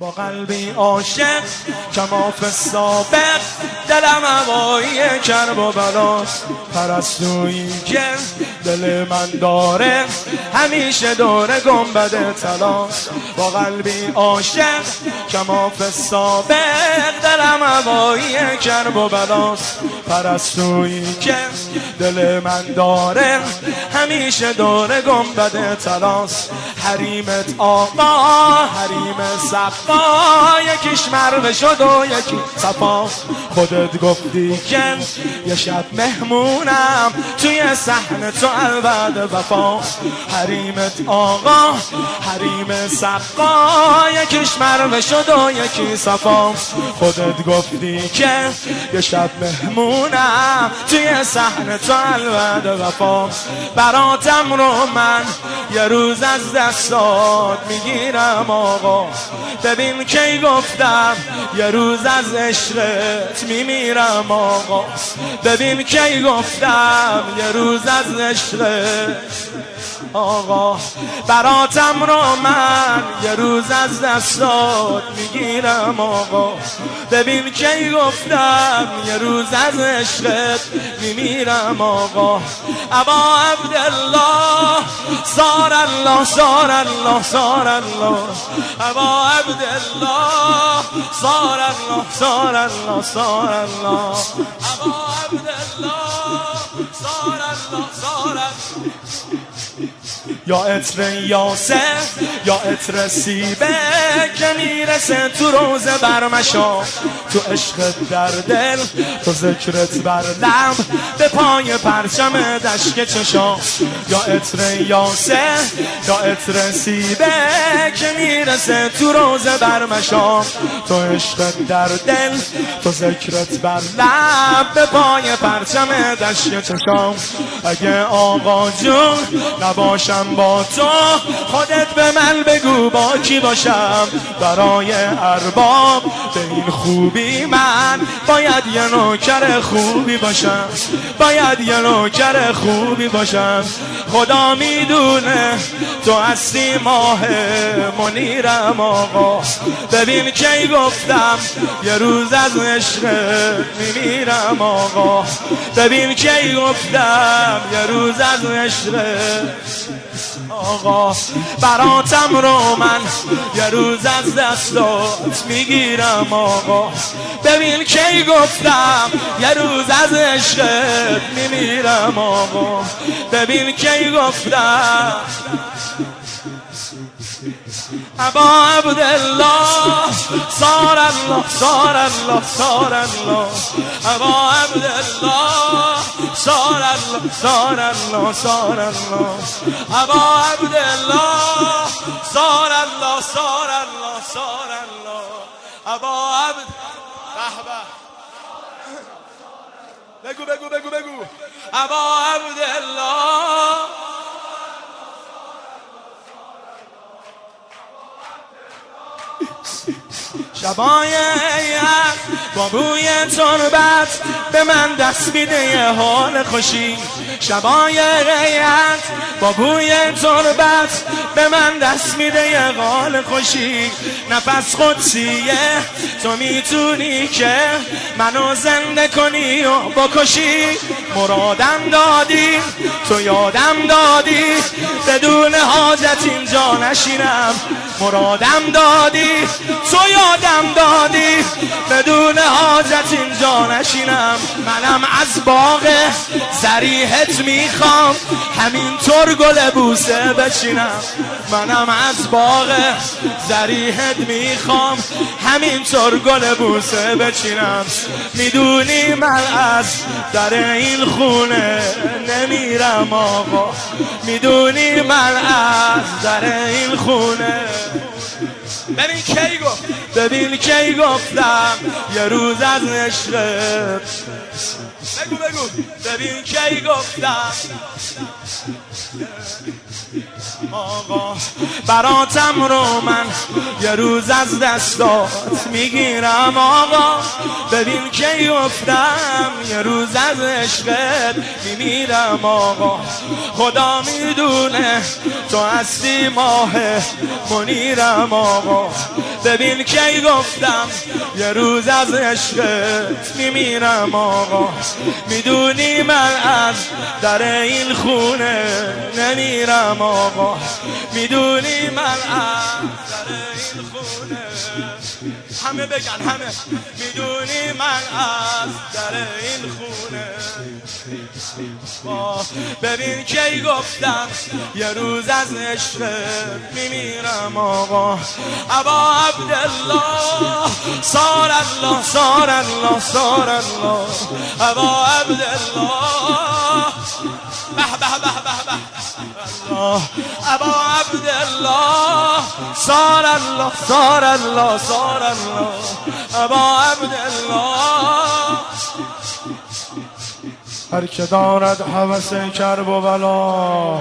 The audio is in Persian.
با قلبی عاشق کماف سابق دلم هوایی کرب و بلاست. پرستویی که دل من داره همیشه دور گنبد طلاست. با قلبی عاشق کماف سابق دلم هوایی کرب و بلاست. پرستویی که دل من داره همیشه دور گنبد طلاست. حریمت آقا حریم صفا یکیش مروه شد و یکی صفا. خودت گفتی که یه شب مهمونم توی صحن تو الوعد وفا. حریمت آقا حریم صفا یکیش مروه شد و یکی صفا. خودت گفتی که یه شب مهمونم توی صحن تو الوعد وفا. براتم رو من یه روز از دستات میگیرم آقا. ببین کی گفتم یه روز از عشقت میمیرم آقا. ببین کی گفتم یه روز از عشقت آقا. براتم رو من یه روز از دستات میگیرم آقا. ببین کی گفتم یه روز از عشقت میمیرم آقا. ابا عبدالله صار الله صار الله صار الله. ابا عبدالله صار الله صار الله صار الله. ابا عبدالله صار الله صار الله. یا عطر یاسر یا عطر سیبه که میرسه تو روزه برمشا. تو عشقت در دل تو ذکرت بر لب به پای پرچم دشک چشا. یا عطر یاسر یا عطر سیبه که میرسه تو روزه برمشا. تو عشقت در دل تو ذکرت بر لب به پای پرچم دشک چشا. اگه آقا جون نباشم با تو خودت به من بگو با کی باشم. برای ارباب به این خوبی من باید یه نوکر خوبی باشم. باید یه نوکر خوبی باشم. خدا میدونه تو هستی ماه منیرم آقا. ببین کی گفتم یه روز از عشقت میمیرم آقا. ببین کی گفتم یه روز از عشقت آقا. براتم رو من یه روز از دستات میگیرم آقا. ببین کی گفتم یه روز از عشقت میمیرم آقا. ببین کی گفتم ابا عبدالله صار الله صار الله صار الله. ابا عبدالله صار الله صار الله صار الله. ابا عبدالله صار الله صار الله صار الله. ابا عبد بگو بگو بگو بگو. ابا عبدالله شبای عید با بوی تربت به من دست میده یه حال خوشی. شبای عید با بوی تربت به من دست میده یه حال خوشی. نفس قدسیه تو میتونی که منو زنده کنی و بکشی. مرادم دادی تو یادم دادی بدون حاجت اینجا نشینم. مرادم دادی تو یادم دادی بدون حاجت اینجا نشینم. منم از باغ زریحت میخوام همینطور گل بوسه بچینم. منم از باغ زریحت میخوام همینطور گل بوسه بچینم. میدونی من از در این خونه نمیرم آقا. میدونی من از در این خونه ببین کی گفت ببین کی گفتم یه روز از عشقت بگو بگو. ببین کی گفتم آقا. براتم رو من یه روز از دستات میگیرم آقا. ببین کی گفتم یه روز از عشقت میمیرم آقا. خدا میدونه تو هستی ماه منیرم آقا. ببین کی گفتم یه روز از عشقت میمیرم آقا. میدونی من از در این خونه نمیرم آقا. میدونی من از در این خونه، همه بگن همه، میدونی من از در این خونه. ببین کی گفتم یه روز از عشقت میمیرم آقا. ابا عبدالله صار الله صار الله صار الله. ابا عبدالله به به به به به الله. ابا عبدالله صار الله صار الله صار الله. ابا عبدالله هر که دارد هوس کرب و بلا،